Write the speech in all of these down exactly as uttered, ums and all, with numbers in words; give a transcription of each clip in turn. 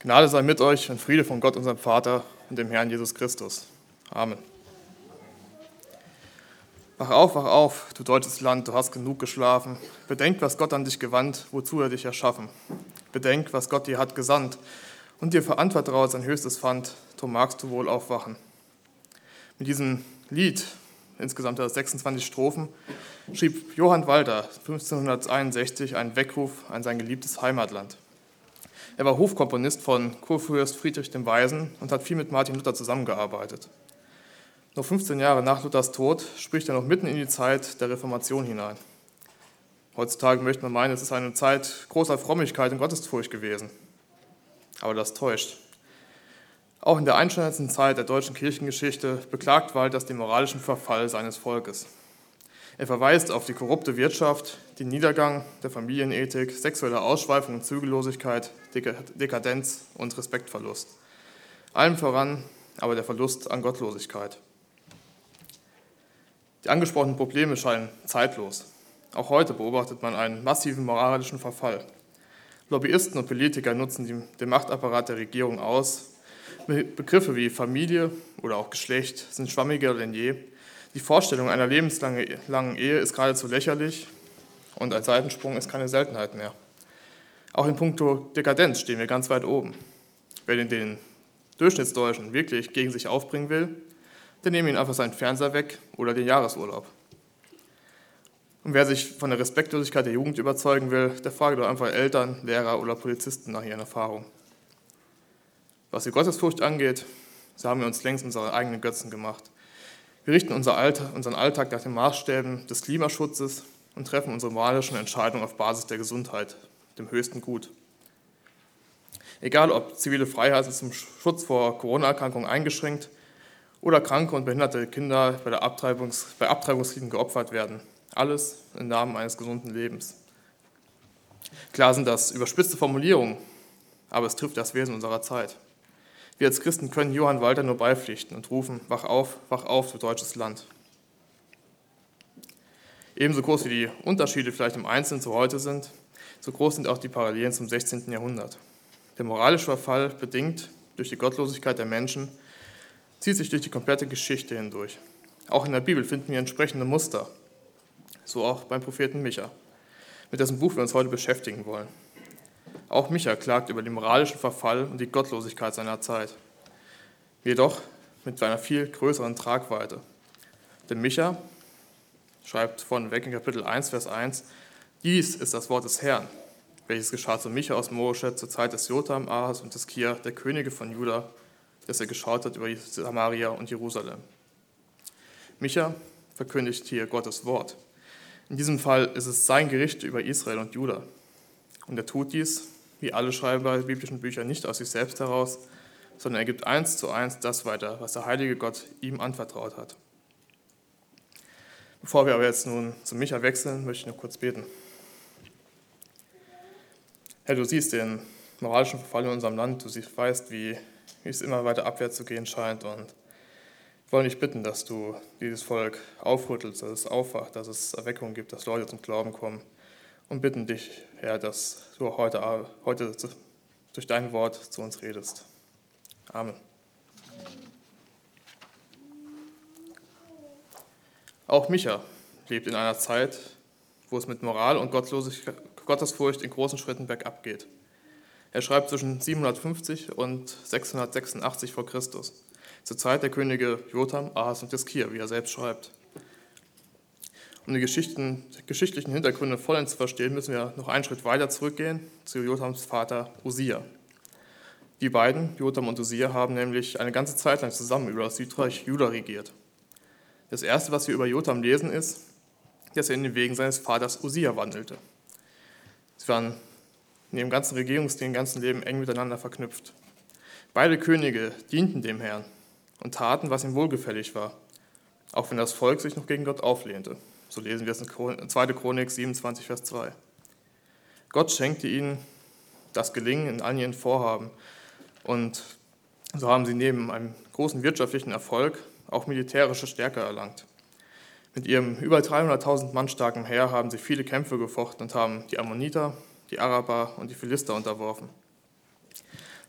Gnade sei mit euch und Friede von Gott, unserem Vater und dem Herrn Jesus Christus. Amen. Wach auf, wach auf, du deutsches Land, du hast genug geschlafen. Bedenk, was Gott an dich gewandt, wozu er dich erschaffen. Bedenk, was Gott dir hat gesandt und dir verantwortet sein höchstes Pfand, drum magst du wohl aufwachen. Mit diesem Lied, insgesamt hat es sechsundzwanzig Strophen, schrieb Johann Walter fünfzehnhunderteinundsechzig einen Weckruf an sein geliebtes Heimatland. Er war Hofkomponist von Kurfürst Friedrich dem Weisen und hat viel mit Martin Luther zusammengearbeitet. Nur fünfzehn Jahre nach Luthers Tod spricht er noch mitten in die Zeit der Reformation hinein. Heutzutage möchte man meinen, es ist eine Zeit großer Frömmigkeit und Gottesfurcht gewesen. Aber das täuscht. Auch in der einschneidendsten Zeit der deutschen Kirchengeschichte beklagt Walter den moralischen Verfall seines Volkes. Er verweist auf die korrupte Wirtschaft, den Niedergang der Familienethik, sexuelle Ausschweifung und Zügellosigkeit, Dekadenz und Respektverlust. Allem voran aber der Verlust an Gottlosigkeit. Die angesprochenen Probleme scheinen zeitlos. Auch heute beobachtet man einen massiven moralischen Verfall. Lobbyisten und Politiker nutzen den Machtapparat der Regierung aus. Begriffe wie Familie oder auch Geschlecht sind schwammiger denn je. Die Vorstellung einer lebenslangen Ehe ist geradezu lächerlich und ein Seitensprung ist keine Seltenheit mehr. Auch in puncto Dekadenz stehen wir ganz weit oben. Wer den Durchschnittsdeutschen wirklich gegen sich aufbringen will, der nehme ihn einfach seinen Fernseher weg oder den Jahresurlaub. Und wer sich von der Respektlosigkeit der Jugend überzeugen will, der frage doch einfach Eltern, Lehrer oder Polizisten nach ihren Erfahrungen. Was die Gottesfurcht angeht, so haben wir uns längst unsere eigenen Götzen gemacht. Wir richten unser Alltag, unseren Alltag nach den Maßstäben des Klimaschutzes und treffen unsere moralischen Entscheidungen auf Basis der Gesundheit, dem höchsten Gut. Egal ob zivile Freiheiten zum Schutz vor Corona-Erkrankungen eingeschränkt oder kranke und behinderte Kinder bei, der Abtreibungs-, bei Abtreibungskriegen geopfert werden, alles im Namen eines gesunden Lebens. Klar sind das überspitzte Formulierungen, aber es trifft das Wesen unserer Zeit. Wir als Christen können Johann Walter nur beipflichten und rufen, wach auf, wach auf, du deutsches Land. Ebenso groß wie die Unterschiede vielleicht im Einzelnen zu heute sind, so groß sind auch die Parallelen zum sechzehnten Jahrhundert. Der moralische Verfall, bedingt durch die Gottlosigkeit der Menschen, zieht sich durch die komplette Geschichte hindurch. Auch in der Bibel finden wir entsprechende Muster, so auch beim Propheten Micha, mit dessen Buch wir uns heute beschäftigen wollen. Auch Micha klagt über den moralischen Verfall und die Gottlosigkeit seiner Zeit, jedoch mit einer viel größeren Tragweite. Denn Micha schreibt vorneweg in Kapitel eins, Vers eins, dies ist das Wort des Herrn, welches geschah zu Micha aus Morescheth zur Zeit des Jotham, Ahas und Hiskia, der Könige von Juda, dass er geschaut hat über Samaria und Jerusalem. Micha verkündigt hier Gottes Wort. In diesem Fall ist es sein Gericht über Israel und Juda. Und er tut dies, wie alle Schreiber der biblischen Bücher, nicht aus sich selbst heraus, sondern er gibt eins zu eins das weiter, was der heilige Gott ihm anvertraut hat. Bevor wir aber jetzt nun zu Micha wechseln, möchte ich noch kurz beten. Herr, du siehst den moralischen Verfall in unserem Land, du weißt, wie, wie es immer weiter abwärts zu gehen scheint, und wir wollen dich bitten, dass du dieses Volk aufrüttelst, dass es aufwacht, dass es Erweckung gibt, dass Leute zum Glauben kommen. Und bitten dich, Herr, dass du heute, heute durch dein Wort zu uns redest. Amen. Auch Micha lebt in einer Zeit, wo es mit Moral und Gottesfurcht in großen Schritten bergab geht. Er schreibt zwischen siebenhundertfünfzig und sechshundertsechsundachtzig vor Christus, zur Zeit der Könige Jotham, Ahas und Hiskia, wie er selbst schreibt. Um die Geschichten, geschichtlichen Hintergründe vollends zu verstehen, müssen wir noch einen Schritt weiter zurückgehen zu Jothams Vater Usia. Die beiden, Jotham und Usia, haben nämlich eine ganze Zeit lang zusammen über das Südreich Juda regiert. Das Erste, was wir über Jotham lesen, ist, dass er in den Wegen seines Vaters Usia wandelte. Sie waren in ihrem ganzen Regierungsstil, im ganzen Leben eng miteinander verknüpft. Beide Könige dienten dem Herrn und taten, was ihm wohlgefällig war, auch wenn das Volk sich noch gegen Gott auflehnte. So lesen wir es in zweiter Chronik siebenundzwanzig, Vers zwei. Gott schenkte ihnen das Gelingen in all ihren Vorhaben. Und so haben sie neben einem großen wirtschaftlichen Erfolg auch militärische Stärke erlangt. Mit ihrem über dreihunderttausend Mann starken Heer haben sie viele Kämpfe gefochten und haben die Ammoniter, die Araber und die Philister unterworfen.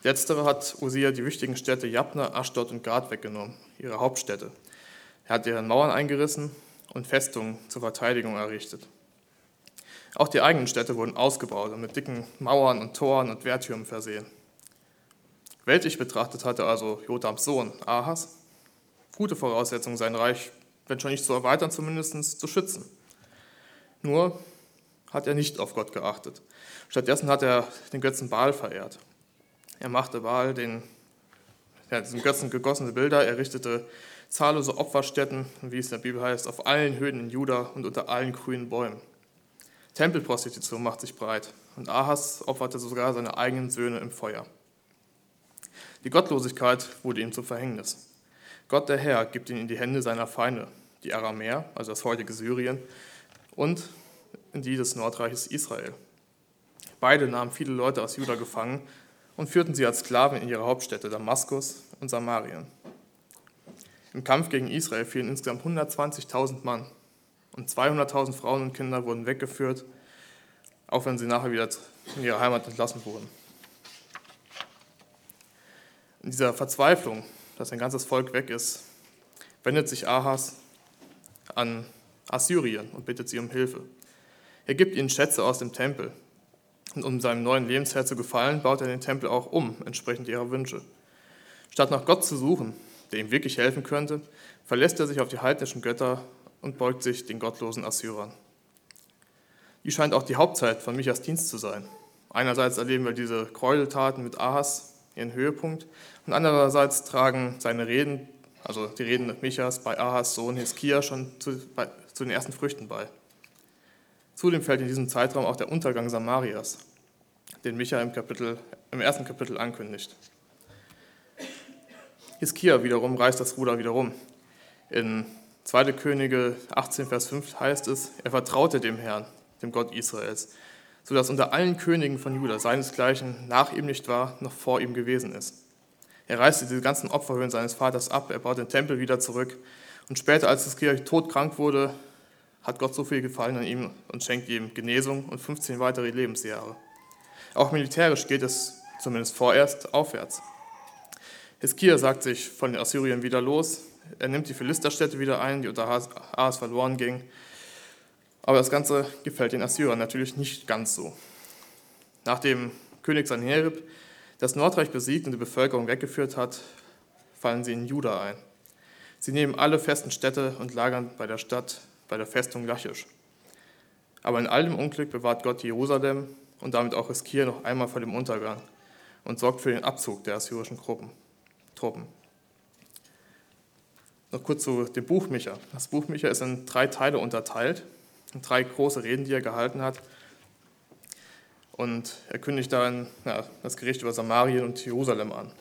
Letztere hat Usia die wichtigen Städte Jabne, Aschdod und Gad weggenommen, ihre Hauptstädte. Er hat deren Mauern eingerissen und Festungen zur Verteidigung errichtet. Auch die eigenen Städte wurden ausgebaut und mit dicken Mauern und Toren und Wehrtürmen versehen. Weltlich betrachtet hatte also Jotams Sohn Ahas gute Voraussetzungen, sein Reich, wenn schon nicht zu erweitern, zumindest zu schützen. Nur hat er nicht auf Gott geachtet. Stattdessen hat er den Götzen Baal verehrt. Er machte Baal, den, ja, diesen Götzen gegossene Bilder, er richtete zahllose Opferstätten, wie es in der Bibel heißt, auf allen Höhen in Juda und unter allen grünen Bäumen. Tempelprostitution macht sich breit und Ahas opferte sogar seine eigenen Söhne im Feuer. Die Gottlosigkeit wurde ihm zum Verhängnis. Gott der Herr gibt ihn in die Hände seiner Feinde, die Aramäer, also das heutige Syrien, und in die des Nordreiches Israel. Beide nahmen viele Leute aus Juda gefangen und führten sie als Sklaven in ihre Hauptstädte Damaskus und Samarien. Im Kampf gegen Israel fielen insgesamt hundertzwanzigtausend Mann und zweihunderttausend Frauen und Kinder wurden weggeführt, auch wenn sie nachher wieder in ihre Heimat entlassen wurden. In dieser Verzweiflung, dass sein ganzes Volk weg ist, wendet sich Ahas an Assyrien und bittet sie um Hilfe. Er gibt ihnen Schätze aus dem Tempel. Und um seinem neuen Lebensherr zu gefallen, baut er den Tempel auch um, entsprechend ihrer Wünsche. Statt nach Gott zu suchen, der ihm wirklich helfen könnte, verlässt er sich auf die heidnischen Götter und beugt sich den gottlosen Assyrern. Die scheint auch die Hauptzeit von Michas Dienst zu sein. Einerseits erleben wir diese Gräueltaten mit Ahas ihren Höhepunkt und andererseits tragen seine Reden, also die Reden Michas bei Ahas Sohn Hiskia, schon zu, bei, zu den ersten Früchten bei. Zudem fällt in diesem Zeitraum auch der Untergang Samarias, den Micha im, Kapitel, im ersten Kapitel ankündigt. Hiskia wiederum reißt das Ruder wiederum. In zweite Könige achtzehn, Vers fünf heißt es, er vertraute dem Herrn, dem Gott Israels, sodass unter allen Königen von Juda seinesgleichen nach ihm nicht war, noch vor ihm gewesen ist. Er reißte diese ganzen Opferhöhen seines Vaters ab, er baut den Tempel wieder zurück und später, als Hiskia todkrank wurde, hat Gott so viel Gefallen an ihm und schenkt ihm Genesung und fünfzehn weitere Lebensjahre. Auch militärisch geht es zumindest vorerst aufwärts. Hiskia sagt sich von den Assyrern wieder los, er nimmt die Philisterstädte wieder ein, die unter Ahas verloren gingen. Aber das Ganze gefällt den Assyrern natürlich nicht ganz so. Nachdem König Sanherib das Nordreich besiegt und die Bevölkerung weggeführt hat, fallen sie in Juda ein. Sie nehmen alle festen Städte und lagern bei der Stadt, bei der Festung Lachisch. Aber in all dem Unglück bewahrt Gott Jerusalem und damit auch Hiskia noch einmal vor dem Untergang und sorgt für den Abzug der assyrischen Truppen. Noch kurz zu dem Buch Micha. Das Buch Micha ist in drei Teile unterteilt, in drei große Reden, die er gehalten hat. Und er kündigt darin ja, das Gericht über Samarien und Jerusalem an.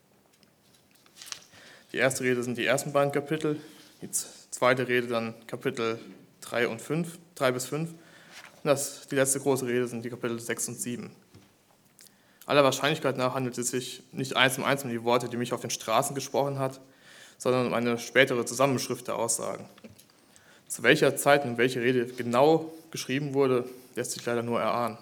Die erste Rede sind die ersten beiden Kapitel, die zweite Rede dann Kapitel drei und fünf, drei bis fünf. Und das, die letzte große Rede sind die Kapitel sechs und sieben. Aller Wahrscheinlichkeit nach handelt es sich nicht eins um eins um die Worte, die Micha auf den Straßen gesprochen hat, sondern um eine spätere Zusammenschrift der Aussagen. Zu welcher Zeit und welche Rede genau geschrieben wurde, lässt sich leider nur erahnen.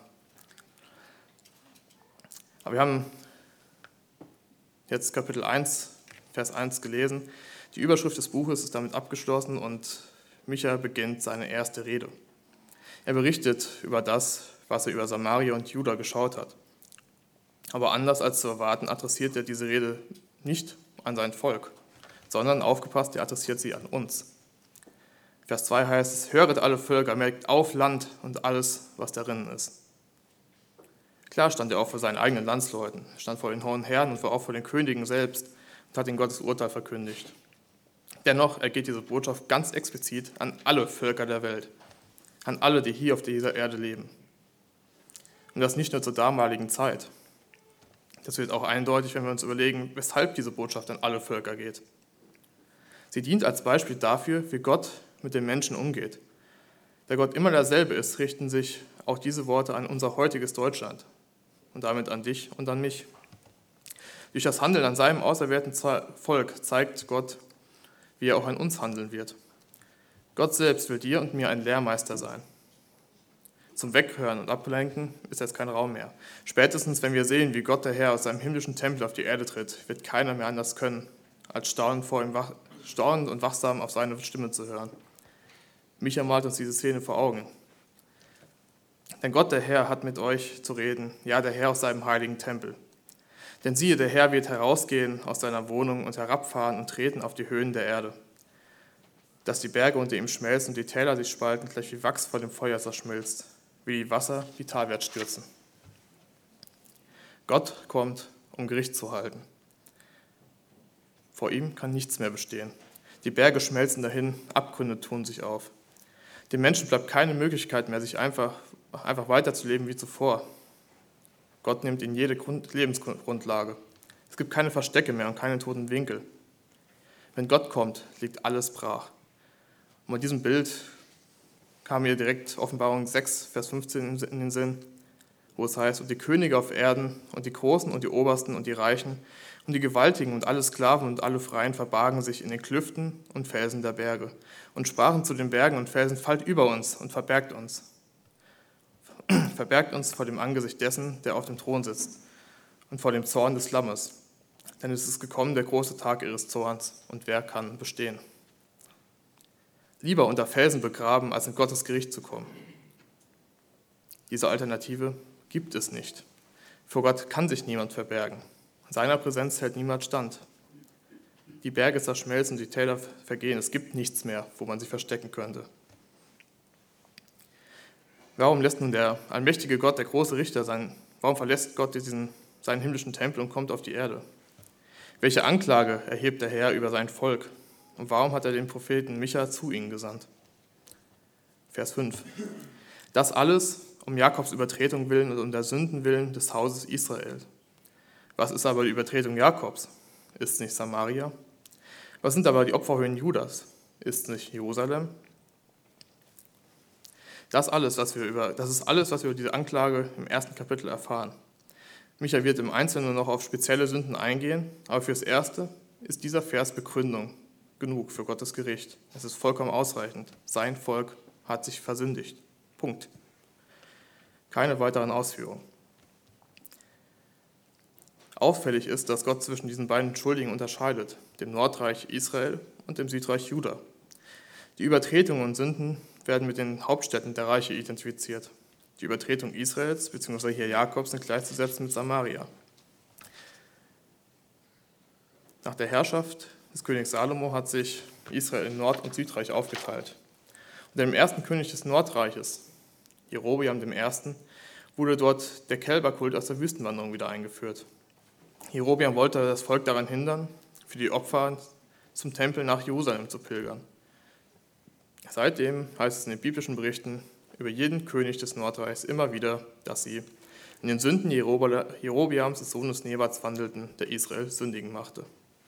Aber wir haben jetzt Kapitel eins, Vers eins gelesen. Die Überschrift des Buches ist damit abgeschlossen und Micha beginnt seine erste Rede. Er berichtet über das, was er über Samaria und Juda geschaut hat. Aber anders als zu erwarten, adressiert er diese Rede nicht an sein Volk, sondern, aufgepasst, er adressiert sie an uns. Vers zwei heißt es, höret alle Völker, merkt auf Land und alles, was darin ist. Klar stand er auch vor seinen eigenen Landsleuten, stand vor den hohen Herren und war auch vor den Königen selbst und hat ihnen Gottes Urteil verkündigt. Dennoch ergeht diese Botschaft ganz explizit an alle Völker der Welt, an alle, die hier auf dieser Erde leben. Und das nicht nur zur damaligen Zeit. Das wird auch eindeutig, wenn wir uns überlegen, weshalb diese Botschaft an alle Völker geht. Sie dient als Beispiel dafür, wie Gott mit den Menschen umgeht. Da Gott immer derselbe ist, richten sich auch diese Worte an unser heutiges Deutschland und damit an dich und an mich. Durch das Handeln an seinem auserwählten Volk zeigt Gott, wie er auch an uns handeln wird. Gott selbst will dir und mir ein Lehrmeister sein. Zum Weghören und Ablenken ist jetzt kein Raum mehr. Spätestens, wenn wir sehen, wie Gott der Herr aus seinem himmlischen Tempel auf die Erde tritt, wird keiner mehr anders können, als staunend, vor ihm wach, staunend und wachsam auf seine Stimme zu hören. Micha malt uns diese Szene vor Augen. Denn Gott der Herr hat mit euch zu reden, ja, der Herr aus seinem heiligen Tempel. Denn siehe, der Herr wird herausgehen aus seiner Wohnung und herabfahren und treten auf die Höhen der Erde, dass die Berge unter ihm schmelzen und die Täler sich spalten, gleich wie Wachs vor dem Feuer zerschmilzt, wie die Wasser die talwärts stürzen. Gott kommt, um Gericht zu halten. Vor ihm kann nichts mehr bestehen. Die Berge schmelzen dahin, Abgründe tun sich auf. Dem Menschen bleibt keine Möglichkeit mehr, sich einfach, einfach weiterzuleben wie zuvor. Gott nimmt ihnen jede Grund, Lebensgrundlage. Es gibt keine Verstecke mehr und keine toten Winkel. Wenn Gott kommt, liegt alles brach. Und bei diesem Bild kam mir direkt Offenbarung sechs, Vers fünfzehn in den Sinn, wo es heißt, und die Könige auf Erden und die Großen und die Obersten und die Reichen und die Gewaltigen und alle Sklaven und alle Freien verbargen sich in den Klüften und Felsen der Berge und sprachen zu den Bergen und Felsen, fallt über uns und verbergt uns. Verbergt uns vor dem Angesicht dessen, der auf dem Thron sitzt und vor dem Zorn des Lammes. Denn es ist gekommen der große Tag ihres Zorns und wer kann bestehen? Lieber unter Felsen begraben, als in Gottes Gericht zu kommen. Diese Alternative gibt es nicht. Vor Gott kann sich niemand verbergen. In seiner Präsenz hält niemand stand. Die Berge zerschmelzen, die Täler vergehen. Es gibt nichts mehr, wo man sich verstecken könnte. Warum lässt nun der allmächtige Gott, der große Richter, sein, warum verlässt Gott diesen, seinen himmlischen Tempel und kommt auf die Erde? Welche Anklage erhebt der Herr über sein Volk? Und warum hat er den Propheten Micha zu ihnen gesandt? Vers fünf. Das alles um Jakobs Übertretung willen und um der Sünden willen des Hauses Israel. Was ist aber die Übertretung Jakobs? Ist es nicht Samaria? Was sind aber die Opferhöhen Judas? Ist es nicht Jerusalem? Das, alles, was wir über, das ist alles, was wir über diese Anklage im ersten Kapitel erfahren. Micha wird im Einzelnen noch auf spezielle Sünden eingehen, aber fürs Erste ist dieser Vers Begründung genug für Gottes Gericht. Es ist vollkommen ausreichend. Sein Volk hat sich versündigt. Punkt. Keine weiteren Ausführungen. Auffällig ist, dass Gott zwischen diesen beiden Schuldigen unterscheidet, dem Nordreich Israel und dem Südreich Juda. Die Übertretungen und Sünden werden mit den Hauptstädten der Reiche identifiziert. Die Übertretung Israels, beziehungsweise hier Jakobs, sind gleichzusetzen mit Samaria. Nach der Herrschaft des Königs Salomo hat sich Israel in Nord- und Südreich aufgeteilt. Und dem ersten König des Nordreiches, Jerobeam der Erste., wurde dort der Kälberkult aus der Wüstenwanderung wieder eingeführt. Jerobeam wollte das Volk daran hindern, für die Opfer zum Tempel nach Jerusalem zu pilgern. Seitdem heißt es in den biblischen Berichten über jeden König des Nordreichs immer wieder, dass sie in den Sünden Jerobeams, des Sohnes Nebats, wandelten, der Israel sündigen machte.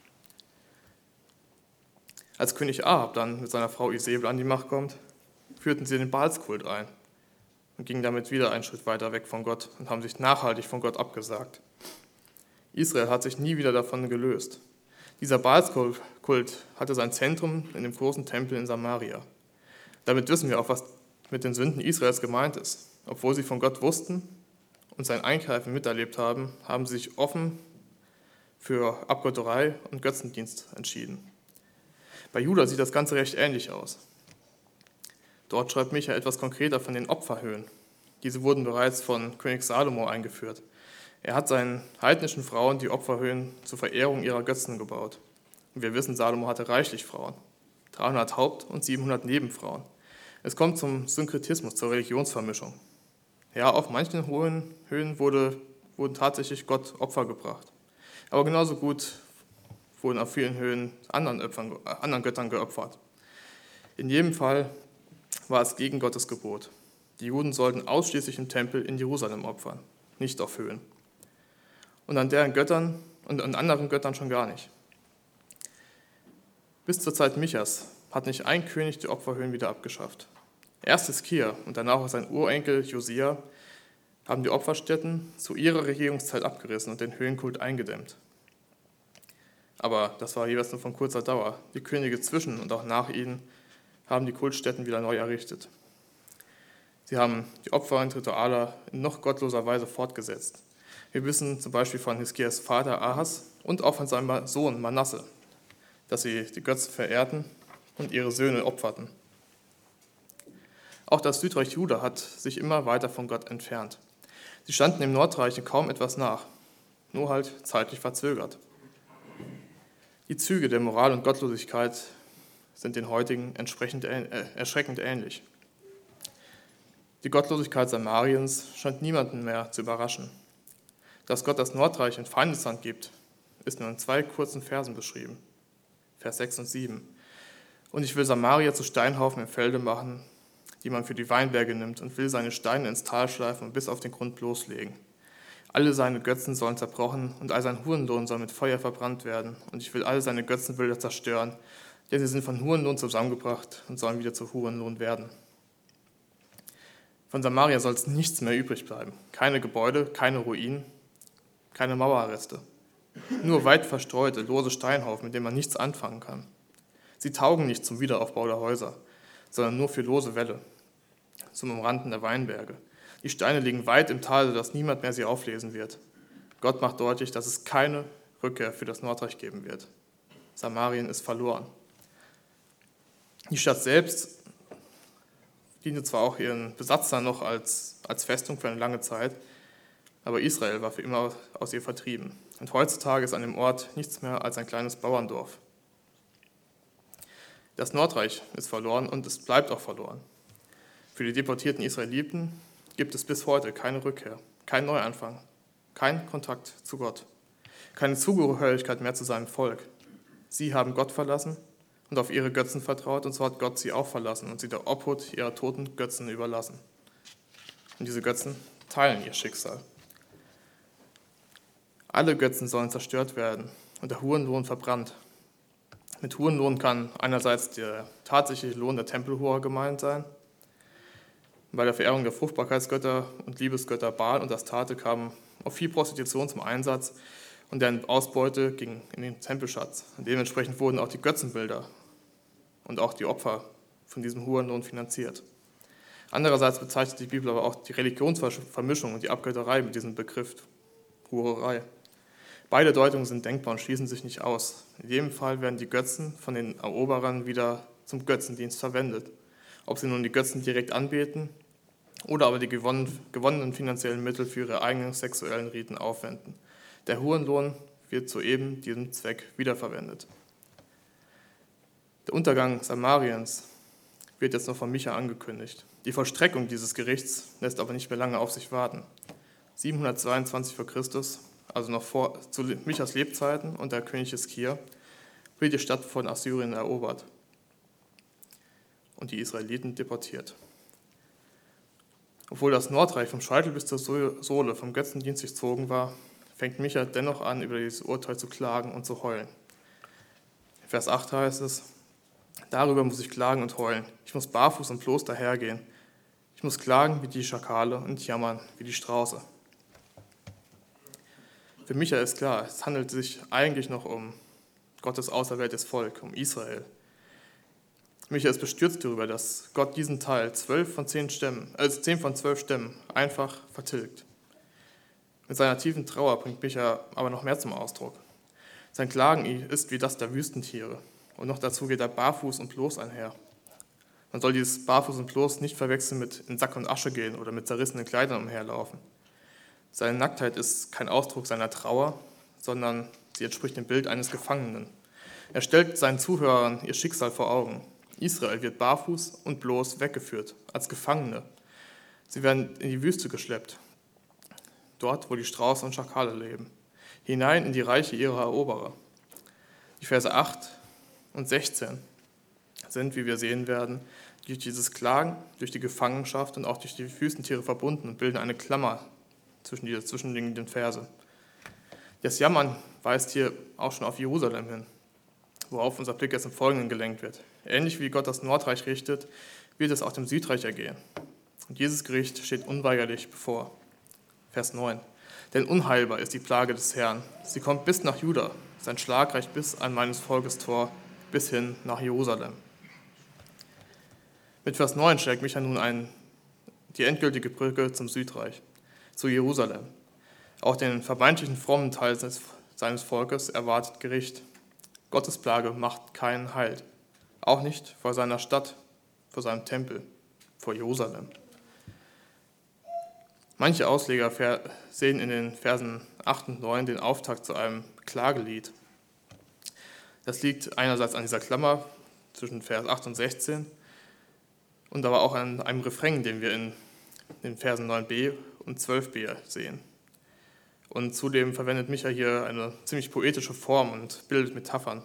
Als König Ahab dann mit seiner Frau Isebel an die Macht kommt, führten sie den Baalskult ein und gingen damit wieder einen Schritt weiter weg von Gott und haben sich nachhaltig von Gott abgesagt. Israel hat sich nie wieder davon gelöst. Dieser Baalskult hatte sein Zentrum in dem großen Tempel in Samaria. Damit wissen wir auch, was mit den Sünden Israels gemeint ist. Obwohl sie von Gott wussten und sein Eingreifen miterlebt haben, haben sie sich offen für Abgötterei und Götzendienst entschieden. Bei Juda sieht das Ganze recht ähnlich aus. Dort schreibt Micha etwas konkreter von den Opferhöhen. Diese wurden bereits von König Salomo eingeführt. Er hat seinen heidnischen Frauen die Opferhöhen zur Verehrung ihrer Götzen gebaut. Und wir wissen, Salomo hatte reichlich Frauen, dreihundert Haupt- und siebenhundert Nebenfrauen. Es kommt zum Synkretismus, zur Religionsvermischung. Ja, auf manchen hohen Höhen wurde, wurden tatsächlich Gott Opfer gebracht. Aber genauso gut wurden auf vielen Höhen anderen, Opfern, äh, anderen Göttern geopfert. In jedem Fall war es gegen Gottes Gebot. Die Juden sollten ausschließlich im Tempel in Jerusalem opfern, nicht auf Höhen. Und an deren Göttern und an anderen Göttern schon gar nicht. Bis zur Zeit Michas hat nicht ein König die Opferhöhen wieder abgeschafft. Erst Hiskia und danach auch sein Urenkel Josia haben die Opferstätten zu ihrer Regierungszeit abgerissen und den Höhenkult eingedämmt. Aber das war jeweils nur von kurzer Dauer. Die Könige zwischen und auch nach ihnen haben die Kultstätten wieder neu errichtet. Sie haben die Opfer und Rituale in noch gottloser Weise fortgesetzt. Wir wissen zum Beispiel von Hiskias Vater Ahas und auch von seinem Sohn Manasse, dass sie die Götzen verehrten und ihre Söhne opferten. Auch das Südreich Juda hat sich immer weiter von Gott entfernt. Sie standen dem Nordreich kaum etwas nach, nur halt zeitlich verzögert. Die Züge der Moral und Gottlosigkeit sind den heutigen entsprechend äh, erschreckend ähnlich. Die Gottlosigkeit Samariens scheint niemanden mehr zu überraschen. Dass Gott das Nordreich in Feindeshand gibt, ist nur in zwei kurzen Versen beschrieben, Vers sechs und sieben. Und ich will Samaria zu Steinhaufen im Felde machen, die man für die Weinberge nimmt, und will seine Steine ins Tal schleifen und bis auf den Grund bloßlegen. Alle seine Götzen sollen zerbrochen und all sein Hurenlohn soll mit Feuer verbrannt werden. Und ich will alle seine Götzenbilder zerstören, denn sie sind von Hurenlohn zusammengebracht und sollen wieder zu Hurenlohn werden. Von Samaria soll es nichts mehr übrig bleiben. Keine Gebäude, keine Ruinen, keine Mauerreste. Nur weit verstreute, lose Steinhaufen, mit denen man nichts anfangen kann. Sie taugen nicht zum Wiederaufbau der Häuser, sondern nur für lose Wälle, zum Umranden der Weinberge. Die Steine liegen weit im Tal, sodass niemand mehr sie auflesen wird. Gott macht deutlich, dass es keine Rückkehr für das Nordreich geben wird. Samarien ist verloren. Die Stadt selbst diente zwar auch ihren Besatzern noch als, als Festung für eine lange Zeit, aber Israel war für immer aus ihr vertrieben. Und heutzutage ist an dem Ort nichts mehr als ein kleines Bauerndorf. Das Nordreich ist verloren und es bleibt auch verloren. Für die deportierten Israeliten gibt es bis heute keine Rückkehr, kein Neuanfang, kein Kontakt zu Gott, keine Zugehörigkeit mehr zu seinem Volk. Sie haben Gott verlassen und auf ihre Götzen vertraut, und so hat Gott sie auch verlassen und sie der Obhut ihrer toten Götzen überlassen. Und diese Götzen teilen ihr Schicksal. Alle Götzen sollen zerstört werden und der Hurenlohn verbrannt. Mit Hurenlohn kann einerseits der tatsächliche Lohn der Tempelhure gemeint sein. Bei der Verehrung der Fruchtbarkeitsgötter und Liebesgötter Baal und Astarte kam auch viel Prostitution zum Einsatz und deren Ausbeute ging in den Tempelschatz. Und dementsprechend wurden auch die Götzenbilder und auch die Opfer von diesem Hurenlohn finanziert. Andererseits bezeichnet die Bibel aber auch die Religionsvermischung und die Abgötterei mit diesem Begriff Hurerei. Beide Deutungen sind denkbar und schließen sich nicht aus. In jedem Fall werden die Götzen von den Eroberern wieder zum Götzendienst verwendet. Ob sie nun die Götzen direkt anbeten oder aber die gewonnenen finanziellen Mittel für ihre eigenen sexuellen Riten aufwenden. Der Hurenlohn wird zu eben diesem Zweck wiederverwendet. Der Untergang Samariens wird jetzt noch von Micha angekündigt. Die Vollstreckung dieses Gerichts lässt aber nicht mehr lange auf sich warten. siebenhundertzweiundzwanzig vor Christus, also noch vor, zu Michas Lebzeiten und der König Hiskia, wird die Stadt von Assyrien erobert und die Israeliten deportiert. Obwohl das Nordreich vom Scheitel bis zur Sohle vom Götzendienst durchzogen war, fängt Micha dennoch an, über dieses Urteil zu klagen und zu heulen. In Vers acht heißt es: Darüber muss ich klagen und heulen. Ich muss barfuß und bloß dahergehen. Ich muss klagen wie die Schakale und jammern wie die Strauße. Für Micha ist klar, es handelt sich eigentlich noch um Gottes auserwähltes Volk, um Israel. Micha ist bestürzt darüber, dass Gott diesen Teil, zwölf von zehn Stämmen, also zehn von zwölf Stämmen, einfach vertilgt. Mit seiner tiefen Trauer bringt Micha aber noch mehr zum Ausdruck. Sein Klagen ist wie das der Wüstentiere. Und noch dazu geht er barfuß und bloß einher. Man soll dieses barfuß und bloß nicht verwechseln mit in Sack und Asche gehen oder mit zerrissenen Kleidern umherlaufen. Seine Nacktheit ist kein Ausdruck seiner Trauer, sondern sie entspricht dem Bild eines Gefangenen. Er stellt seinen Zuhörern ihr Schicksal vor Augen. Israel wird barfuß und bloß weggeführt, als Gefangene. Sie werden in die Wüste geschleppt, dort, wo die Strauße und Schakale leben, hinein in die Reiche ihrer Eroberer. Die Verse acht und sechzehn sind, wie wir sehen werden, durch dieses Klagen, durch die Gefangenschaft und auch durch die Wüstentiere verbunden und bilden eine Klammer zwischen die dazwischenliegenden Verse. Das Jammern weist hier auch schon auf Jerusalem hin, worauf unser Blick jetzt im Folgenden gelenkt wird. Ähnlich wie Gott das Nordreich richtet, wird es auch dem Südreich ergehen. Und dieses Gericht steht unweigerlich bevor. Vers neun. Denn unheilbar ist die Plage des Herrn. Sie kommt bis nach Juda. Sein Schlag reicht bis an meines Volkes Tor, bis hin nach Jerusalem. Mit Vers neun schlägt Micha nun einen die endgültige Brücke zum Südreich, zu Jerusalem. Auch den vermeintlichen frommen Teil seines, seines Volkes erwartet Gericht. Gottes Plage macht keinen Halt, auch nicht vor seiner Stadt, vor seinem Tempel, vor Jerusalem. Manche Ausleger sehen in den Versen acht und neun den Auftakt zu einem Klagelied. Das liegt einerseits an dieser Klammer zwischen Vers acht und sechzehn und aber auch an einem Refrain, den wir in den Versen neun b und zwölf b sehen. Und zudem verwendet Micha hier eine ziemlich poetische Form und bildet Metaphern.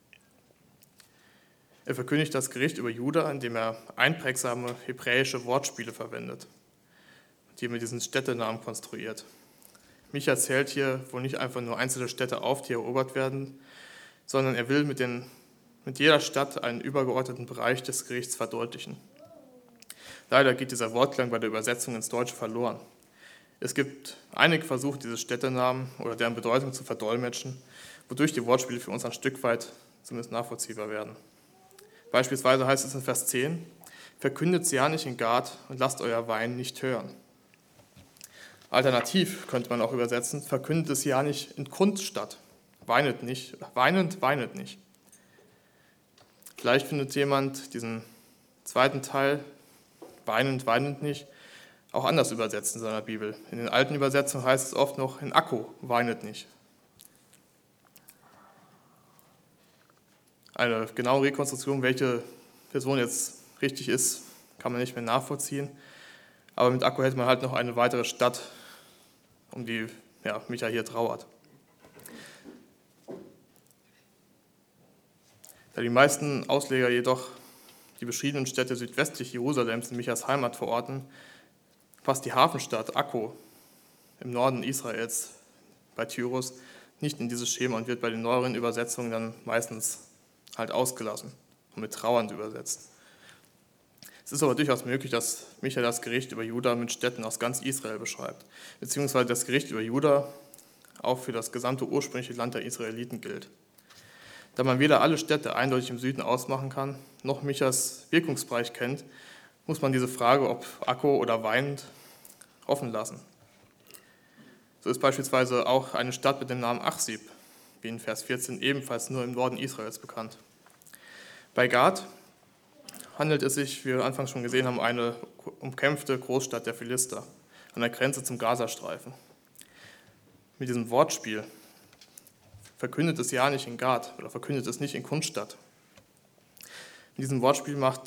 Er verkündigt das Gericht über Juda, indem er einprägsame hebräische Wortspiele verwendet, die er mit diesen Städtenamen konstruiert. Micha zählt hier wohl nicht einfach nur einzelne Städte auf, die erobert werden, sondern er will mit, den, mit jeder Stadt einen übergeordneten Bereich des Gerichts verdeutlichen. Leider geht dieser Wortklang bei der Übersetzung ins Deutsche verloren. Es gibt einige Versuche, diese Städtenamen oder deren Bedeutung zu verdolmetschen, wodurch die Wortspiele für uns ein Stück weit zumindest nachvollziehbar werden. Beispielsweise heißt es in Vers zehn, verkündet sie ja nicht in Gad und lasst euer Wein nicht hören. Alternativ könnte man auch übersetzen, verkündet es ja nicht in Kundstadt, weinet nicht, weinend, weinet nicht. Vielleicht findet jemand diesen zweiten Teil, weinend, weinend nicht, auch anders übersetzt in seiner Bibel. In den alten Übersetzungen heißt es oft noch, in Akko, weinet nicht. Eine genaue Rekonstruktion, welche Person jetzt richtig ist, kann man nicht mehr nachvollziehen. Aber mit Akko hätte man halt noch eine weitere Stadt, um die ja, Micha hier trauert. Da die meisten Ausleger jedoch die beschriebenen Städte südwestlich Jerusalems in Michas Heimat verorten, passt die Hafenstadt Akko im Norden Israels bei Tyrus nicht in dieses Schema und wird bei den neueren Übersetzungen dann meistens halt ausgelassen und mit trauernd übersetzt. Es ist aber durchaus möglich, dass Micha das Gericht über Juda mit Städten aus ganz Israel beschreibt, beziehungsweise das Gericht über Juda auch für das gesamte ursprüngliche Land der Israeliten gilt. Da man weder alle Städte eindeutig im Süden ausmachen kann, noch Michas Wirkungsbereich kennt, muss man diese Frage, ob Akko oder weinend, offen lassen. So ist beispielsweise auch eine Stadt mit dem Namen Achsib, wie in Vers vierzehn, ebenfalls nur im Norden Israels bekannt. Bei Gad handelt es sich, wie wir anfangs schon gesehen haben, um eine umkämpfte Großstadt der Philister an der Grenze zum Gazastreifen. Mit diesem Wortspiel verkündet es ja nicht in Gad oder verkündet es nicht in Kundstadt. In diesem Wortspiel macht,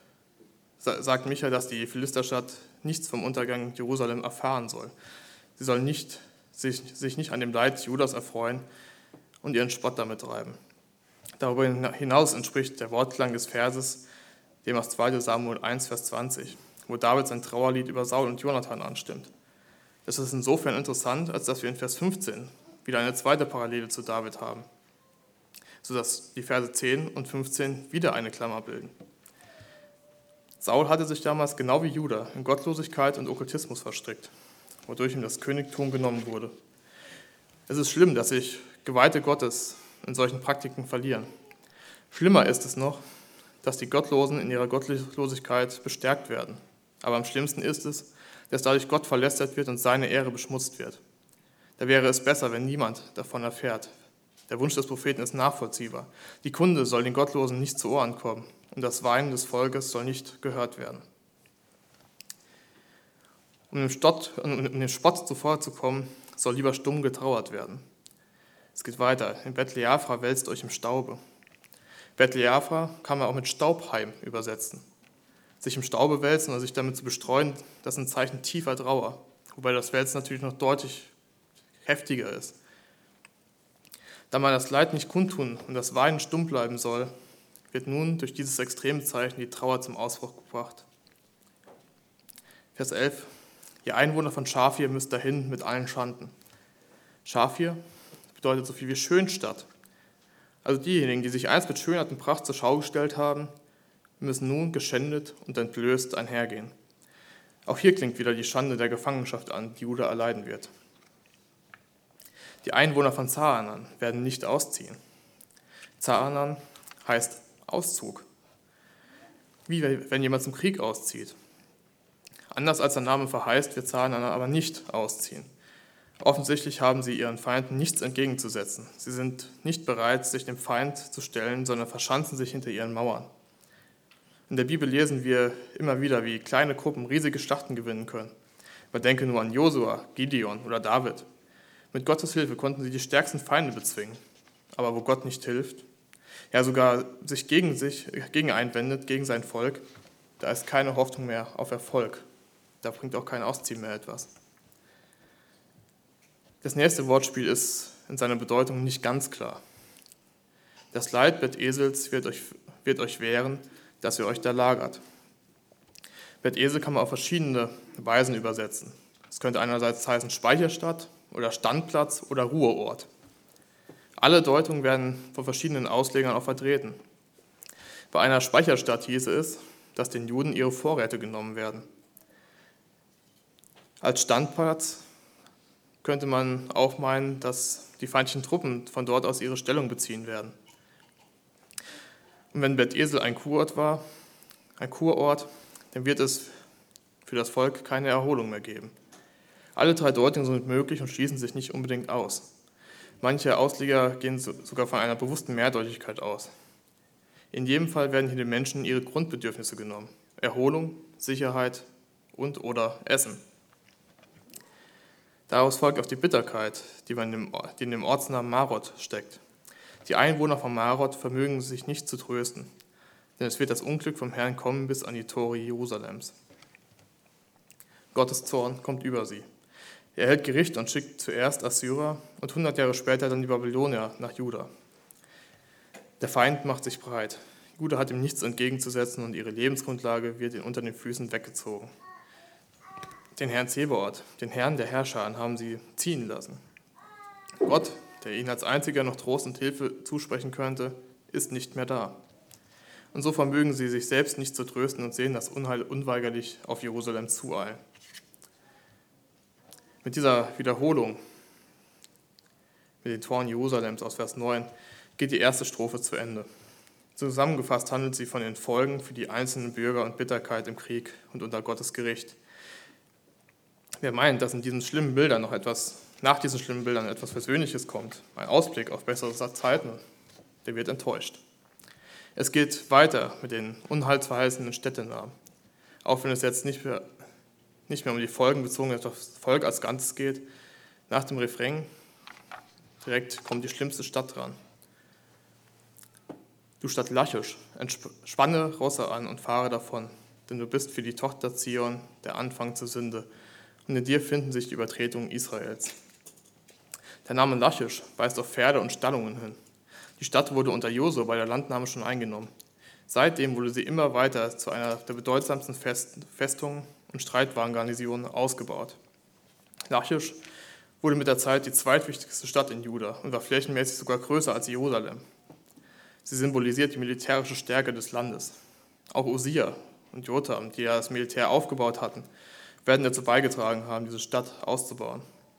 sagt Micha, dass die Philisterstadt nichts vom Untergang Jerusalem erfahren soll. Sie soll nicht, sich, sich nicht an dem Leid Judas erfreuen und ihren Spott damit treiben. Darüber hinaus entspricht der Wortklang des Verses dem aus zweiter Samuel eins, Vers zwanzig, wo David sein Trauerlied über Saul und Jonathan anstimmt. Das ist insofern interessant, als dass wir in Vers fünfzehn wieder eine zweite Parallele zu David haben, sodass die Verse zehn und fünfzehn wieder eine Klammer bilden. Saul hatte sich damals genau wie Juda in Gottlosigkeit und Okkultismus verstrickt, wodurch ihm das Königtum genommen wurde. Es ist schlimm, dass sich Geweihte Gottes in solchen Praktiken verlieren. Schlimmer ist es noch, dass die Gottlosen in ihrer Gottlosigkeit bestärkt werden. Aber am schlimmsten ist es, dass dadurch Gott verlästert wird und seine Ehre beschmutzt wird. Da wäre es besser, wenn niemand davon erfährt. Der Wunsch des Propheten ist nachvollziehbar. Die Kunde soll den Gottlosen nicht zu Ohren kommen und das Weinen des Volkes soll nicht gehört werden. Um dem, Stott, um dem Spott zuvorzukommen, soll lieber stumm getrauert werden. Es geht weiter. In Beth-Leafra wälzt euch im Staube. Beth-Leafra kann man auch mit Staubheim übersetzen. Sich im Staube wälzen oder sich damit zu bestreuen, das ist ein Zeichen tiefer Trauer. Wobei das Wälzen natürlich noch deutlich heftiger ist. Da man das Leid nicht kundtun und das Weinen stumm bleiben soll, wird nun durch dieses extreme Zeichen die Trauer zum Ausbruch gebracht. Vers elf. Ihr Einwohner von Schafir müsst dahin mit allen Schanden. Schafir bedeutet so viel wie Schönstadt. Also diejenigen, die sich einst mit Schönheit und Pracht zur Schau gestellt haben, müssen nun geschändet und entblößt einhergehen. Auch hier klingt wieder die Schande der Gefangenschaft an, die Juda erleiden wird. Die Einwohner von Zaanan werden nicht ausziehen. Zaanan heißt Auszug. Wie wenn jemand zum Krieg auszieht. Anders als der Name verheißt, wird Satan aber nicht ausziehen. Offensichtlich haben sie ihren Feinden nichts entgegenzusetzen. Sie sind nicht bereit, sich dem Feind zu stellen, sondern verschanzen sich hinter ihren Mauern. In der Bibel lesen wir immer wieder, wie kleine Gruppen riesige Schlachten gewinnen können. Man denke nur an Josua, Gideon oder David. Mit Gottes Hilfe konnten sie die stärksten Feinde bezwingen. Aber wo Gott nicht hilft, ja sogar sich gegen sich, gegen einwendet, gegen sein Volk, da ist keine Hoffnung mehr auf Erfolg. Da bringt auch kein Ausziehen mehr etwas. Das nächste Wortspiel ist in seiner Bedeutung nicht ganz klar. Das Leid Esels wird euch, wird euch wehren, dass ihr euch da lagert. Esel kann man auf verschiedene Weisen übersetzen. Es könnte einerseits heißen Speicherstadt oder Standplatz oder Ruheort. Alle Deutungen werden von verschiedenen Auslegern auch vertreten. Bei einer Speicherstadt hieße es, dass den Juden ihre Vorräte genommen werden. Als Standplatz könnte man auch meinen, dass die feindlichen Truppen von dort aus ihre Stellung beziehen werden. Und wenn Bet Esel ein Kurort war, ein Kurort, dann wird es für das Volk keine Erholung mehr geben. Alle drei Deutungen sind möglich und schließen sich nicht unbedingt aus. Manche Ausleger gehen sogar von einer bewussten Mehrdeutigkeit aus. In jedem Fall werden hier den Menschen ihre Grundbedürfnisse genommen: Erholung, Sicherheit und oder Essen. Daraus folgt auch die Bitterkeit, die in dem Ortsnamen Marot steckt. Die Einwohner von Marot vermögen sich nicht zu trösten, denn es wird das Unglück vom Herrn kommen bis an die Tore Jerusalems. Gottes Zorn kommt über sie. Er hält Gericht und schickt zuerst Assyrer und hundert Jahre später dann die Babylonier nach Juda. Der Feind macht sich breit. Juda hat ihm nichts entgegenzusetzen und ihre Lebensgrundlage wird ihnen unter den Füßen weggezogen. Den Herrn Zebaoth, den Herrn der Herrscher, haben sie ziehen lassen. Gott, der ihnen als einziger noch Trost und Hilfe zusprechen könnte, ist nicht mehr da. Und so vermögen sie sich selbst nicht zu trösten und sehen das Unheil unweigerlich auf Jerusalem zueilen. Mit dieser Wiederholung, mit den Toren Jerusalems aus Vers neun, geht die erste Strophe zu Ende. Zusammengefasst handelt sie von den Folgen für die einzelnen Bürger und Bitterkeit im Krieg und unter Gottes Gericht. Wer meint, dass in diesen schlimmen Bildern noch etwas, nach diesen schlimmen Bildern etwas Versöhnliches kommt, ein Ausblick auf bessere Zeiten, der wird enttäuscht. Es geht weiter mit den unheilsverheißenden Städtenamen. Auch wenn es jetzt nicht mehr, nicht mehr um die Folgen bezogen auf das Volk als Ganzes geht, nach dem Refrain direkt kommt die schlimmste Stadt dran. Du Stadt Lachisch, entspanne Rosse an und fahre davon, denn du bist für die Tochter Zion der Anfang zur Sünde, und in dir finden sich die Übertretungen Israels. Der Name Lachisch weist auf Pferde und Stallungen hin. Die Stadt wurde unter Josua bei der Landnahme schon eingenommen. Seitdem wurde sie immer weiter zu einer der bedeutsamsten Festungen und Streitwagengarnisonen ausgebaut. Lachisch wurde mit der Zeit die zweitwichtigste Stadt in Juda und war flächenmäßig sogar größer als Jerusalem. Sie symbolisiert die militärische Stärke des Landes. Auch Usia und Jotham, die ja das Militär aufgebaut hatten, werden dazu beigetragen haben, diese Stadt auszubauen.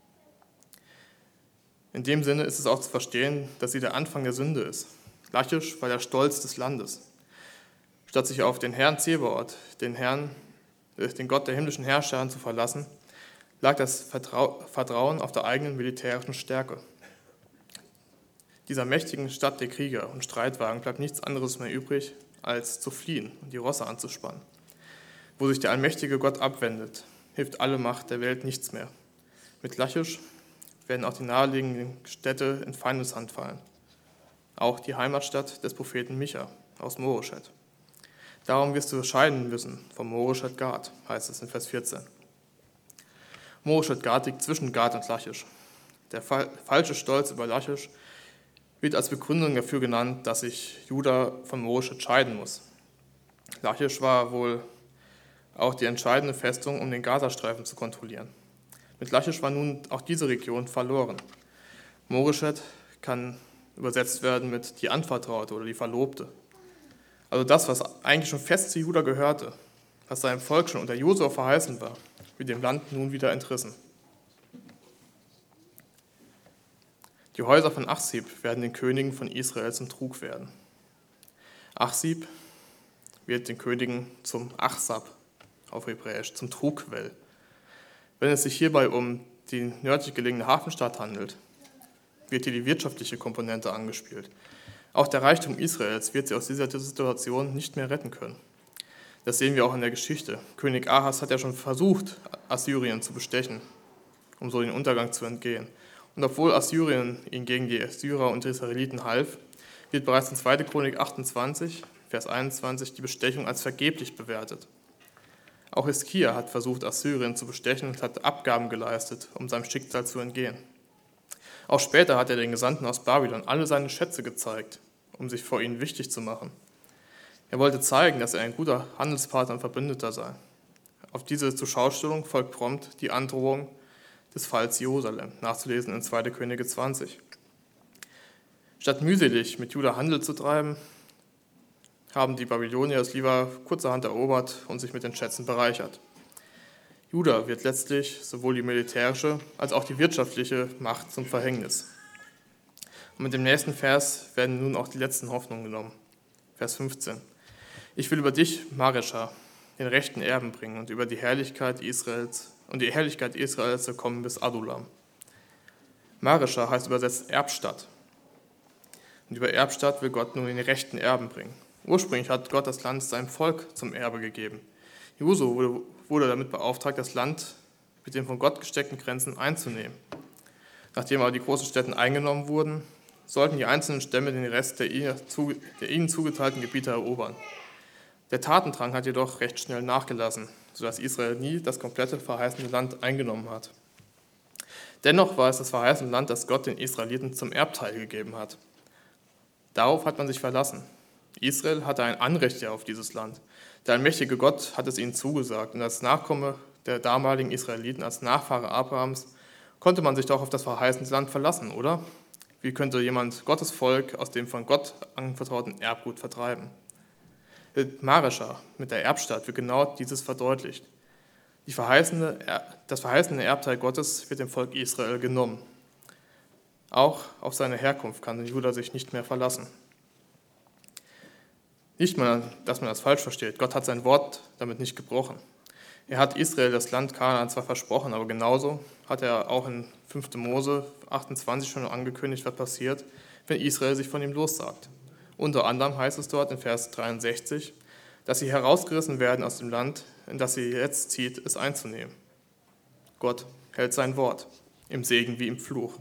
In dem Sinne ist es auch zu verstehen, dass sie der Anfang der Sünde ist. Lachisch war der Stolz des Landes. Statt sich auf den Herrn Zebaoth, den Herrn, den Gott der himmlischen Herrscher, zu verlassen, lag das Vertrauen auf der eigenen militärischen Stärke. Dieser mächtigen Stadt der Krieger und Streitwagen bleibt nichts anderes mehr übrig, als zu fliehen und die Rosse anzuspannen. Wo sich der allmächtige Gott abwendet, hilft alle Macht der Welt nichts mehr. Mit Lachisch werden auch die naheliegenden Städte in Feindeshand fallen. Auch die Heimatstadt des Propheten Micha aus Moreschet. Darum wirst du scheiden müssen vom Moreschet Gad, heißt es in Vers vierzehn. Moreschet Gad liegt zwischen Gad und Lachisch. Der fa- falsche Stolz über Lachisch wird als Begründung dafür genannt, dass sich Juda von Moreschet scheiden muss. Lachisch war wohl auch die entscheidende Festung, um den Gazastreifen zu kontrollieren. Mit Lachisch war nun auch diese Region verloren. Moreschet kann übersetzt werden mit die Anvertraute oder die Verlobte. Also das, was eigentlich schon fest zu Juda gehörte, was seinem Volk schon unter Josua verheißen war, wird dem Land nun wieder entrissen. Die Häuser von Achsib werden den Königen von Israel zum Trug werden. Achsib wird den Königen zum Achsab auf Hebräisch, zum Trugquell. Wenn es sich hierbei um die nördlich gelegene Hafenstadt handelt, wird hier die wirtschaftliche Komponente angespielt. Auch der Reichtum Israels wird sie aus dieser Situation nicht mehr retten können. Das sehen wir auch in der Geschichte. König Ahas hat ja schon versucht, Assyrien zu bestechen, um so den Untergang zu entgehen. Und obwohl Assyrien ihn gegen die Syrer und die Israeliten half, wird bereits in zweiter Chronik achtundzwanzig, Vers einundzwanzig, die Bestechung als vergeblich bewertet. Auch Hiskia hat versucht, Assyrien zu bestechen und hat Abgaben geleistet, um seinem Schicksal zu entgehen. Auch später hat er den Gesandten aus Babylon alle seine Schätze gezeigt, um sich vor ihnen wichtig zu machen. Er wollte zeigen, dass er ein guter Handelspartner und Verbündeter sei. Auf diese Zuschaustellung folgt prompt die Androhung des Falls Jerusalem, nachzulesen in zweiter Könige zwanzig. Statt mühselig mit Juda Handel zu treiben, haben die Babylonier es lieber kurzerhand erobert und sich mit den Schätzen bereichert. Juda wird letztlich sowohl die militärische als auch die wirtschaftliche Macht zum Verhängnis. Und mit dem nächsten Vers werden nun auch die letzten Hoffnungen genommen. Vers fünfzehn. Ich will über dich, Marescha, den rechten Erben bringen und über die Herrlichkeit Israels und die Herrlichkeit Israels kommen bis Adulam. Marescha heißt übersetzt Erbstadt. Und über Erbstadt will Gott nun den rechten Erben bringen. Ursprünglich hat Gott das Land seinem Volk zum Erbe gegeben. Josua wurde, wurde damit beauftragt, das Land mit den von Gott gesteckten Grenzen einzunehmen. Nachdem aber die großen Städte eingenommen wurden, sollten die einzelnen Stämme den Rest der ihnen zugeteilten Gebiete erobern. Der Tatendrang hat jedoch recht schnell nachgelassen, sodass Israel nie das komplette verheißene Land eingenommen hat. Dennoch war es das verheißene Land, das Gott den Israeliten zum Erbteil gegeben hat. Darauf hat man sich verlassen. Israel hatte ein Anrecht auf dieses Land. Der allmächtige Gott hat es ihnen zugesagt und als Nachkomme der damaligen Israeliten, als Nachfahre Abrahams, konnte man sich doch auf das verheißene Land verlassen, oder? Wie könnte jemand Gottes Volk aus dem von Gott anvertrauten Erbgut vertreiben? Mit Marescha, mit der Erbstadt, wird genau dieses verdeutlicht. Die verheißene, das verheißene Erbteil Gottes wird dem Volk Israel genommen. Auch auf seine Herkunft kann Juda sich nicht mehr verlassen. Nicht mal, dass man das falsch versteht. Gott hat sein Wort damit nicht gebrochen. Er hat Israel das Land Kanaan zwar versprochen, aber genauso hat er auch in fünfter Mose achtundzwanzig schon angekündigt, was passiert, wenn Israel sich von ihm lossagt. Unter anderem heißt es dort in Vers dreiundsechzig, dass sie herausgerissen werden aus dem Land, in das sie jetzt zieht, es einzunehmen. Gott hält sein Wort, im Segen wie im Fluch.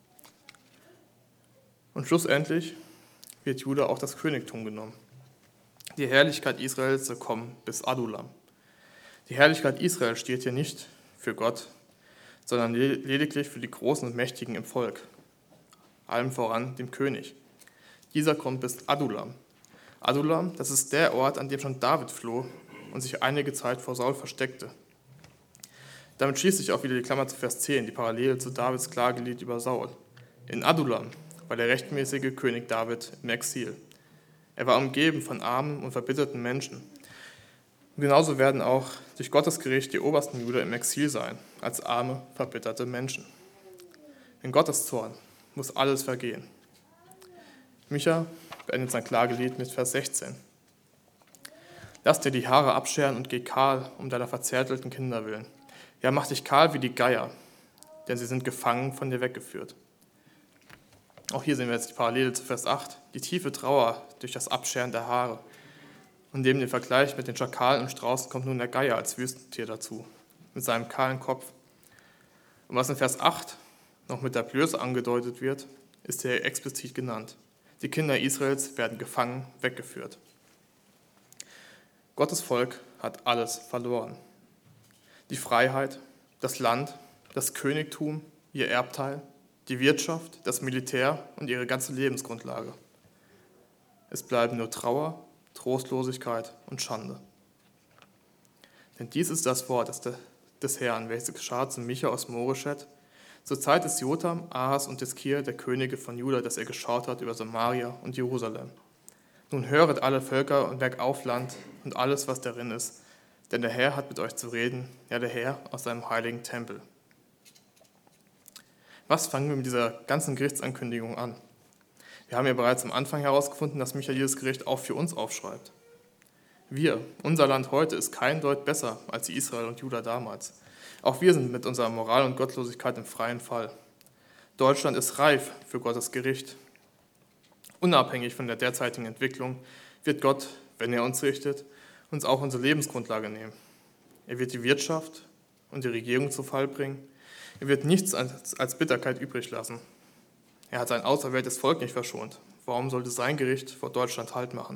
Und schlussendlich wird Juda auch das Königtum genommen. Die Herrlichkeit Israels soll kommen bis Adulam. Die Herrlichkeit Israel steht hier nicht für Gott, sondern lediglich für die Großen und Mächtigen im Volk, allem voran dem König. Dieser kommt bis Adulam. Adulam, das ist der Ort, an dem schon David floh und sich einige Zeit vor Saul versteckte. Damit schließt sich auch wieder die Klammer zu Vers zehn, die Parallele zu Davids Klagelied über Saul. In Adulam war der rechtmäßige König David im Exil. Er war umgeben von armen und verbitterten Menschen. Und genauso werden auch durch Gottes Gericht die obersten Juda im Exil sein, als arme, verbitterte Menschen. In Gottes Zorn muss alles vergehen. Micha beendet sein Klagelied mit Vers sechzehn. Lass dir die Haare abscheren und geh kahl um deiner verzärtelten Kinder willen. Ja, mach dich kahl wie die Geier, denn sie sind gefangen von dir weggeführt. Auch hier sehen wir jetzt die Parallele zu Vers acht, die tiefe Trauer durch das Abscheren der Haare. Und neben dem Vergleich mit den Schakalen und Straußen kommt nun der Geier als Wüstentier dazu, mit seinem kahlen Kopf. Und was in Vers acht noch mit der Blöße angedeutet wird, ist hier explizit genannt. Die Kinder Israels werden gefangen weggeführt. Gottes Volk hat alles verloren. Die Freiheit, das Land, das Königtum, ihr Erbteil, die Wirtschaft, das Militär und ihre ganze Lebensgrundlage. Es bleiben nur Trauer, Trostlosigkeit und Schande. Denn dies ist das Wort des Herrn, welches geschah zu Micha aus Morescheth, zur Zeit des Jotam, Ahas und Hiskia, der Könige von Juda, dass er geschaut hat über Samaria und Jerusalem. Nun höret alle Völker und merkt auf Land und alles, was darin ist, denn der Herr hat mit euch zu reden, ja der Herr aus seinem heiligen Tempel. Was fangen wir mit dieser ganzen Gerichtsankündigung an? Wir haben ja bereits am Anfang herausgefunden, dass Micha dieses Gericht auch für uns aufschreibt. Wir, unser Land heute, ist kein Deut besser als die Israel und Juda damals. Auch wir sind mit unserer Moral und Gottlosigkeit im freien Fall. Deutschland ist reif für Gottes Gericht. Unabhängig von der derzeitigen Entwicklung wird Gott, wenn er uns richtet, uns auch unsere Lebensgrundlage nehmen. Er wird die Wirtschaft und die Regierung zu Fall bringen. Er wird nichts als Bitterkeit übrig lassen. Er hat sein auserwähltes Volk nicht verschont. Warum sollte sein Gericht vor Deutschland Halt machen?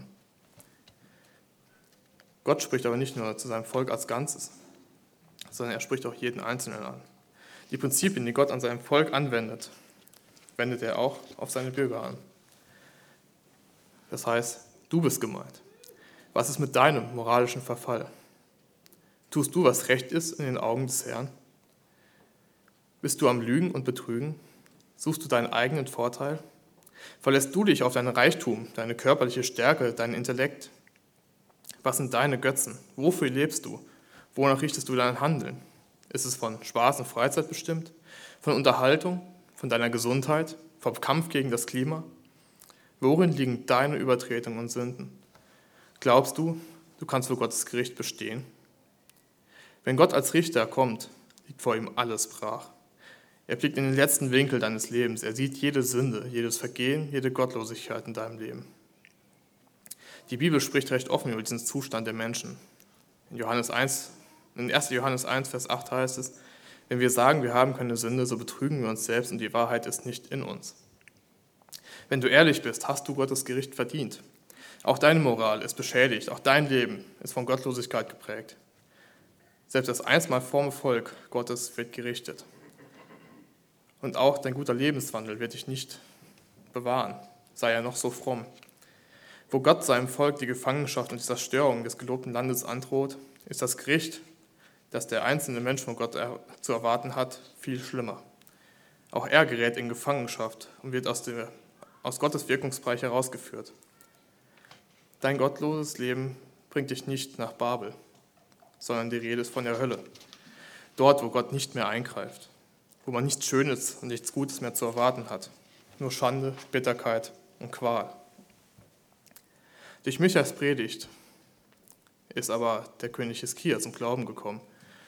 Gott spricht aber nicht nur zu seinem Volk als Ganzes, sondern er spricht auch jeden Einzelnen an. Die Prinzipien, die Gott an seinem Volk anwendet, wendet er auch auf seine Bürger an. Das heißt, du bist gemeint. Was ist mit deinem moralischen Verfall? Tust du, was recht ist in den Augen des Herrn? Bist du am Lügen und Betrügen? Suchst du deinen eigenen Vorteil? Verlässt du dich auf deinen Reichtum, deine körperliche Stärke, deinen Intellekt? Was sind deine Götzen? Wofür lebst du? Wonach richtest du dein Handeln? Ist es von Spaß und Freizeit bestimmt? Von Unterhaltung? Von deiner Gesundheit? Vom Kampf gegen das Klima? Worin liegen deine Übertretungen und Sünden? Glaubst du, du kannst vor Gottes Gericht bestehen? Wenn Gott als Richter kommt, liegt vor ihm alles brach. Er blickt in den letzten Winkel deines Lebens. Er sieht jede Sünde, jedes Vergehen, jede Gottlosigkeit in deinem Leben. Die Bibel spricht recht offen über diesen Zustand der Menschen. In Johannes eins, in erster Johannes eins, Vers acht heißt es, wenn wir sagen, wir haben keine Sünde, so betrügen wir uns selbst und die Wahrheit ist nicht in uns. Wenn du ehrlich bist, hast du Gottes Gericht verdient. Auch deine Moral ist beschädigt, auch dein Leben ist von Gottlosigkeit geprägt. Selbst das einstmal fromme Volk Gottes wird gerichtet. Und auch dein guter Lebenswandel wird dich nicht bewahren, sei er noch so fromm. Wo Gott seinem Volk die Gefangenschaft und die Zerstörung des gelobten Landes androht, ist das Gericht, das der einzelne Mensch von Gott zu erwarten hat, viel schlimmer. Auch er gerät in Gefangenschaft und wird aus, der, aus Gottes Wirkungsbereich herausgeführt. Dein gottloses Leben bringt dich nicht nach Babel, sondern die Rede ist von der Hölle. Dort, wo Gott nicht mehr eingreift, wo man nichts Schönes und nichts Gutes mehr zu erwarten hat. Nur Schande, Bitterkeit und Qual. Durch Michas Predigt ist aber der König Hiskia zum Glauben gekommen.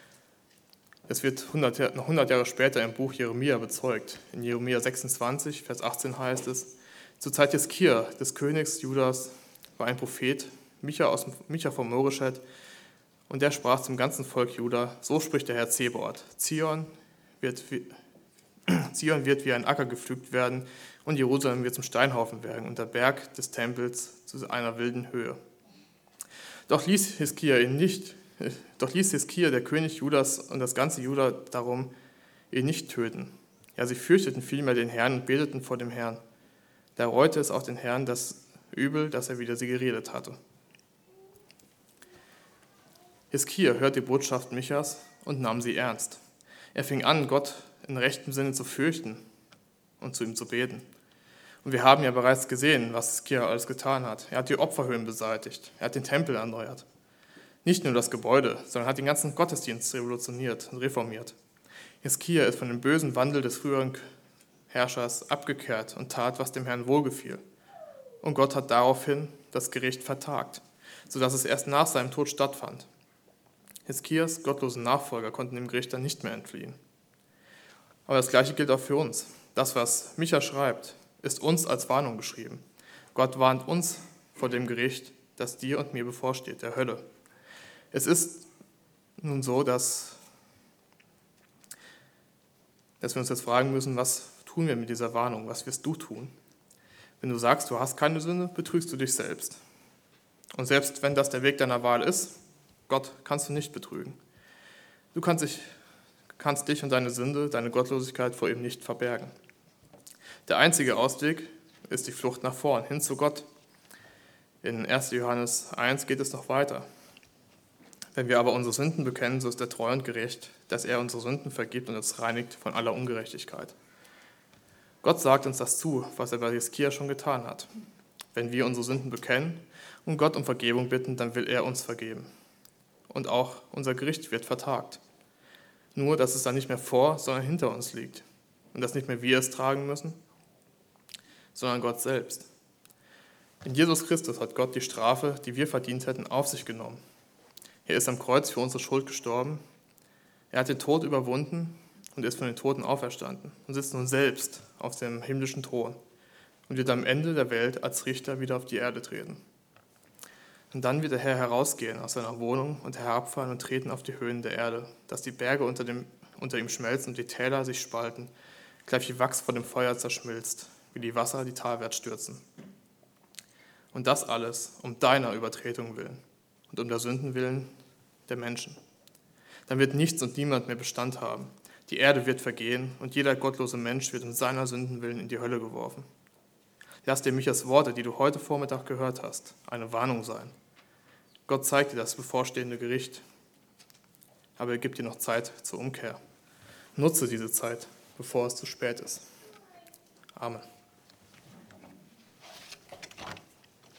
Es wird hundert, noch hundert Jahre später im Buch Jeremia bezeugt. In Jeremia sechsundzwanzig, Vers achtzehn heißt es, zur Zeit Hiskia, des Königs Judas, war ein Prophet, Micha, aus, Micha von Moreschet, und der sprach zum ganzen Volk Juda, so spricht der Herr Zebaoth, Zion wird, wie, Zion wird wie ein Acker gepflügt werden und Jerusalem wird zum Steinhaufen werden und der Berg des Tempels zu einer wilden Höhe. Doch ließ Hiskia ihn nicht, doch ließ Hiskia, der König Judas und das ganze Juda darum, ihn nicht töten. Ja, sie fürchteten vielmehr den Herrn und beteten vor dem Herrn. Da reute es auch den Herrn das Übel, dass er wider sie geredet hatte. Hiskia hörte die Botschaft Michas und nahm sie ernst. Er fing an, Gott in rechtem Sinne zu fürchten und zu ihm zu beten. Und wir haben ja bereits gesehen, was Hiskia alles getan hat. Er hat die Opferhöhen beseitigt, er hat den Tempel erneuert. Nicht nur das Gebäude, sondern hat den ganzen Gottesdienst revolutioniert und reformiert. Hiskia ist von dem bösen Wandel des früheren Herrschers abgekehrt und tat, was dem Herrn wohlgefiel. Und Gott hat daraufhin das Gericht vertagt, sodass es erst nach seinem Tod stattfand. Hiskias gottlosen Nachfolger konnten dem Gericht dann nicht mehr entfliehen. Aber das Gleiche gilt auch für uns. Das, was Micha schreibt, ist uns als Warnung geschrieben. Gott warnt uns vor dem Gericht, das dir und mir bevorsteht, der Hölle. Es ist nun so, dass, dass wir uns jetzt fragen müssen, was tun wir mit dieser Warnung? Was wirst du tun? Wenn du sagst, du hast keine Sünde, betrügst du dich selbst. Und selbst wenn das der Weg deiner Wahl ist, Gott kannst du nicht betrügen. Du kannst dich, kannst dich und deine Sünde, deine Gottlosigkeit vor ihm nicht verbergen. Der einzige Ausweg ist die Flucht nach vorn, hin zu Gott. In erster Johannes eins geht es noch weiter. Wenn wir aber unsere Sünden bekennen, so ist er treu und gerecht, dass er unsere Sünden vergibt und uns reinigt von aller Ungerechtigkeit. Gott sagt uns das zu, was er bei Hiskia schon getan hat. Wenn wir unsere Sünden bekennen und Gott um Vergebung bitten, dann will er uns vergeben. Und auch unser Gericht wird vertagt. Nur, dass es dann nicht mehr vor, sondern hinter uns liegt. Und dass nicht mehr wir es tragen müssen, sondern Gott selbst. In Jesus Christus hat Gott die Strafe, die wir verdient hätten, auf sich genommen. Er ist am Kreuz für unsere Schuld gestorben. Er hat den Tod überwunden und ist von den Toten auferstanden und sitzt nun selbst auf dem himmlischen Thron und wird am Ende der Welt als Richter wieder auf die Erde treten. Und dann wird der Herr herausgehen aus seiner Wohnung und herabfallen und treten auf die Höhen der Erde, dass die Berge unter, dem, unter ihm schmelzen und die Täler sich spalten, gleich wie Wachs vor dem Feuer zerschmilzt, wie die Wasser die talwärts stürzen. Und das alles um deiner Übertretung willen und um der Sünden willen der Menschen. Dann wird nichts und niemand mehr Bestand haben. Die Erde wird vergehen und jeder gottlose Mensch wird um seiner Sünden willen in die Hölle geworfen. Lass dir Michas Worte, die du heute Vormittag gehört hast, eine Warnung sein. Gott zeigt dir das bevorstehende Gericht, aber er gibt dir noch Zeit zur Umkehr. Nutze diese Zeit, bevor es zu spät ist. Amen.